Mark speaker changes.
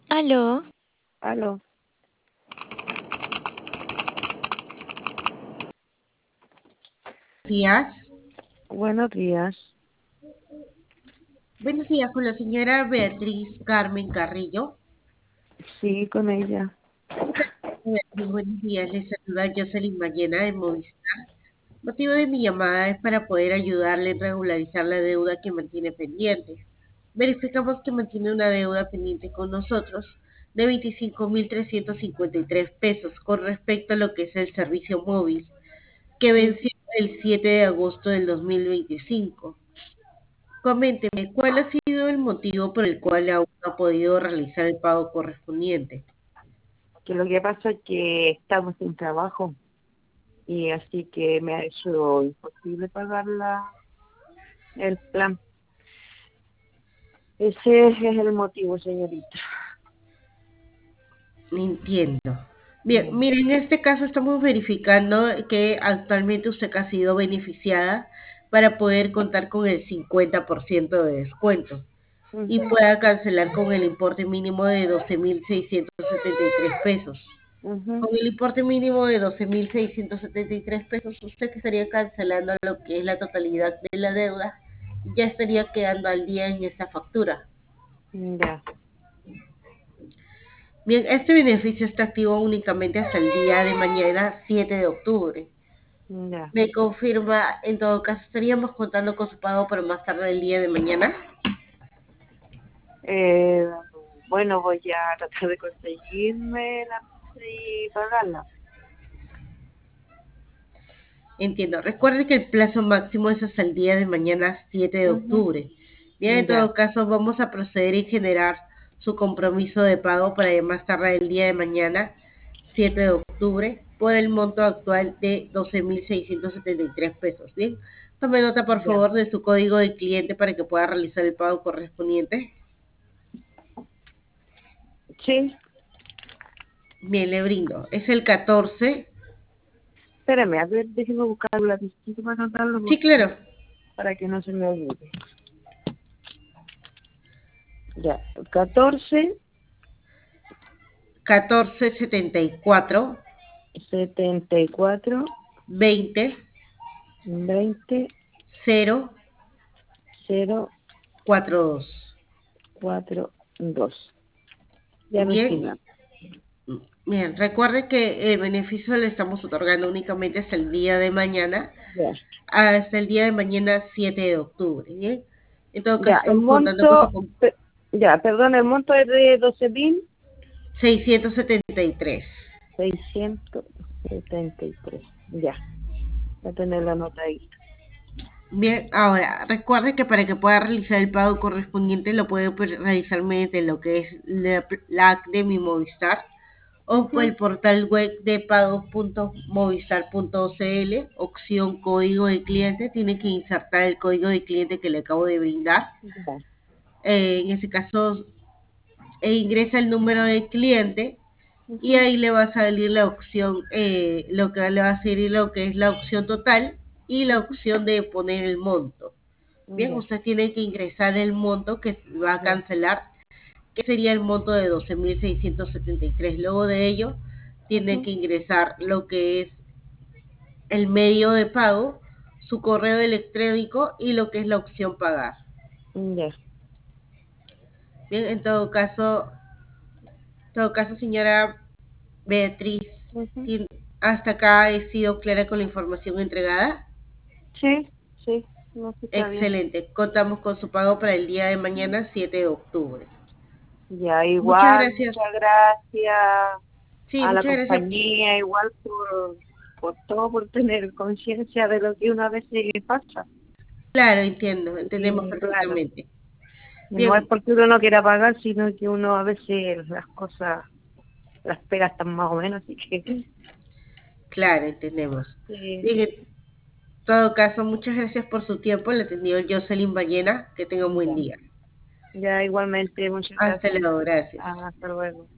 Speaker 1: Aló,
Speaker 2: Aló,
Speaker 3: Días.
Speaker 2: buenos días.
Speaker 3: Buenos días con la señora Beatriz Carmen Carrillo.
Speaker 2: Sí, con ella.
Speaker 3: Beatriz, buenos días. Les saluda Jocelyn Ballena de Movistar. El motivo de mi llamada es para poder ayudarle a regularizar la deuda que mantiene pendiente. Verificamos que mantiene una deuda pendiente con nosotros de 25.353 pesos con respecto a lo que es el servicio móvil, que venció el 7 de agosto del 2025. Coménteme, ¿cuál ha sido el motivo por el cual aún no ha podido realizar el pago correspondiente?
Speaker 2: Que lo que pasa es que estamos sin trabajo y así que me ha hecho imposible pagar el plan. Ese es el motivo, señorita.
Speaker 3: Entiendo. Bien,
Speaker 2: Mm,
Speaker 3: mire, en este caso estamos verificando que actualmente usted ha sido beneficiada para poder contar con el 50% de descuento y
Speaker 2: ujú,
Speaker 3: pueda cancelar con el importe mínimo de 12.673 pesos.
Speaker 2: ujú.
Speaker 3: Con el importe mínimo de 12.673 pesos, usted que estaría cancelando lo que es la totalidad de la deuda, ya estaría quedando al día en esta factura.
Speaker 2: Ya,
Speaker 3: Bien, este beneficio está activo únicamente hasta el día de mañana, 7 de octubre.
Speaker 2: ya.
Speaker 3: Me confirma, en todo caso, estaríamos contando con su pago para más tarde el día de mañana.
Speaker 2: Eh, bueno, voy a tratar de conseguirme la plata y pagarla.
Speaker 3: Entiendo. Recuerde que el plazo máximo es hasta el día de mañana, 7 de
Speaker 2: Ujú.
Speaker 3: octubre. Bien, en
Speaker 2: Ya,
Speaker 3: todo caso, vamos a proceder y generar su compromiso de pago para más tarde el día de mañana, 7 de octubre, por el monto actual de 12.673 pesos. Bien, tome nota, por
Speaker 2: ya.
Speaker 3: favor, de su código de cliente para que pueda realizar el pago correspondiente.
Speaker 2: Sí,
Speaker 3: Bien, le brindo. Es el 14.
Speaker 2: espérame, a ver, déjeme buscar la distinta para anotarlo
Speaker 3: Sí, claro.
Speaker 2: para que no se me olvide. Ya, 14
Speaker 3: 1474
Speaker 2: 74
Speaker 3: 20
Speaker 2: 20
Speaker 3: 0
Speaker 2: 0
Speaker 3: 42.
Speaker 2: 4 2. Ya, mi
Speaker 3: Bien,
Speaker 2: estimado.
Speaker 3: bien, recuerde que el beneficio le estamos otorgando únicamente hasta el día de mañana,
Speaker 2: Ya,
Speaker 3: hasta el día de mañana, 7 de octubre. Bien, en todo caso
Speaker 2: ya, el
Speaker 3: estamos contando con
Speaker 2: monto,
Speaker 3: su
Speaker 2: ya, perdón, el monto es de
Speaker 3: 673.
Speaker 2: 12.673. Ya, voy a tener la nota ahí.
Speaker 3: Bien, ahora recuerde que para que pueda realizar el pago correspondiente lo puede realizar mediante lo que es la app de mi Movistar o por
Speaker 2: Ujú.
Speaker 3: el portal web de pagos.movistar.cl, opción código de cliente, tiene que insertar el código de cliente que le acabo de brindar.
Speaker 2: Ya,
Speaker 3: En ese caso, ingresa el número de cliente y
Speaker 2: ujú,
Speaker 3: ahí le va a salir la opción, lo que le va a salir lo que es la opción total y la
Speaker 2: ujú,
Speaker 3: opción de poner el monto. Bien,
Speaker 2: ya,
Speaker 3: usted tiene que ingresar el monto que va a
Speaker 2: ya,
Speaker 3: cancelar, que sería el monto de 12.673. Luego de ello, tiene
Speaker 2: ujú,
Speaker 3: que ingresar lo que es el medio de pago, su correo electrónico y lo que es la opción pagar.
Speaker 2: ya,
Speaker 3: Bien, en todo caso, señora Beatriz,
Speaker 2: ujú.
Speaker 3: hasta acá he sido clara con la información entregada.
Speaker 2: Sí, sí, no, sí está bien.
Speaker 3: Excelente. Contamos con su pago para el día de mañana, 7 de octubre.
Speaker 2: Ya,
Speaker 3: Muchas
Speaker 2: igual, muchas
Speaker 3: gracias.
Speaker 2: gracias
Speaker 3: Sí,
Speaker 2: a la
Speaker 3: muchas gracias.
Speaker 2: compañía, igual por todo, por tener conciencia de lo que una vez se pasa.
Speaker 3: Claro, entiendo, entendemos
Speaker 2: Y claro,
Speaker 3: perfectamente.
Speaker 2: y no es
Speaker 3: Bien,
Speaker 2: porque uno no quiera pagar, sino que uno a veces las cosas las pega hasta más o menos, así que
Speaker 3: claro, entendemos.
Speaker 2: eh,
Speaker 3: Bien, en todo caso, muchas gracias por su tiempo. Le atendió Jocelyn Ballena. Que tenga un buen
Speaker 2: ya,
Speaker 3: día.
Speaker 2: ya igualmente, muchas
Speaker 3: Hasta
Speaker 2: gracias.
Speaker 3: luego, gracias.
Speaker 2: Hasta luego.